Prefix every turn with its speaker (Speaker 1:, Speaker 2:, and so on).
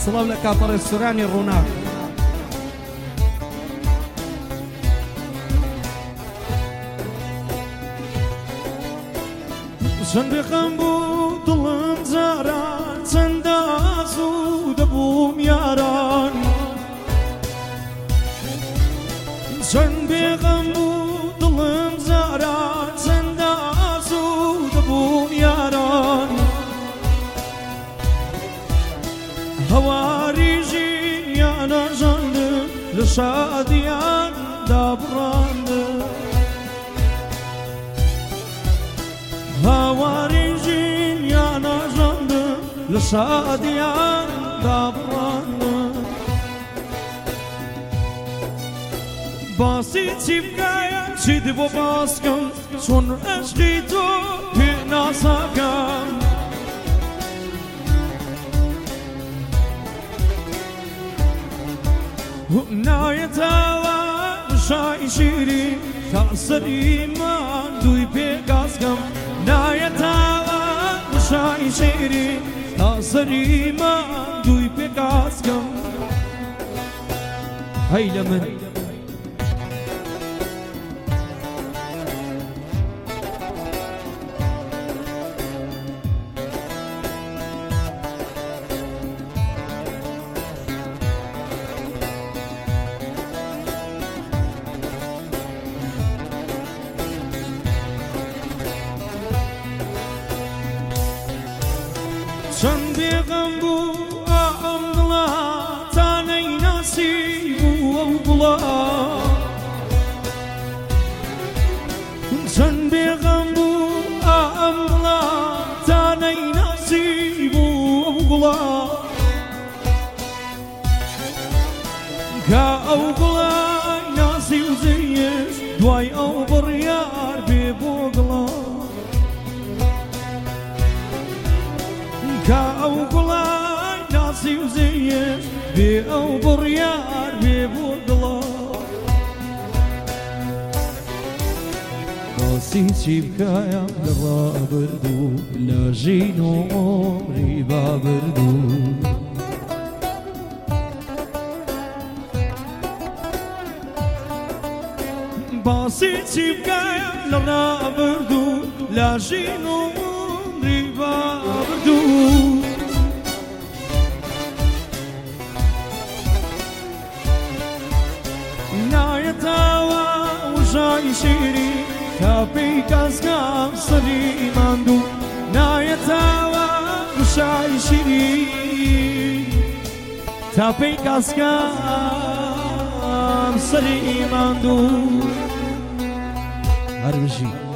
Speaker 1: سڵاو لە کافە ڕێستۆرانی ڕووناک. چەند بێخەم بوو دڵم جاران، چەندە ئازوو دەبووم یاران، چەند بێغەم بوو دڵم جاران، چەندە ئازوو دەبووم یاران، هەواری ژینیانە ژاندم لە شادیان دابڕاندم، هەواری ژینیانە ژاندم لە شادیان دابڕاندم. باسی چی بکایە چیت بۆ باسکەم، چۆن عەشقی تۆ پێ ناساکەم، نایەتەوە شای شیرین تا سەریمان دووی پێکاسکەم، نایەتەوە شای شیرین تا سەریمان دووی پێکاسکەم. هەی لە من چەند بێغەم بوو ئەم دڵە تا نەیناسی بوو ئەو گوڵە، چەند بێغەم بوو ئەم دڵە تا نەیناسی بوو ئەو گوڵە، کە ئەو گوڵای ناسی و زەیش دوای ئەو بڕیار بێ بۆ گڵە، کە ئەو گوڵای ناسی و زەیش بێ ئەو بڕیار بێ بۆ گڵە. باسی چی بکایە لە ڕابردوو لە ژین و عۆمری بابردوو، باسی چی بکایە لە ڕابردوو لە ژین و عۆمری بابردوو، نایەتەوە وشای شیرین تا پێی کاسکەم سەری ماندوو، نایەتەوە وشای شیرین تا پێی کاسکەم سەری ماندوو. هەر بژی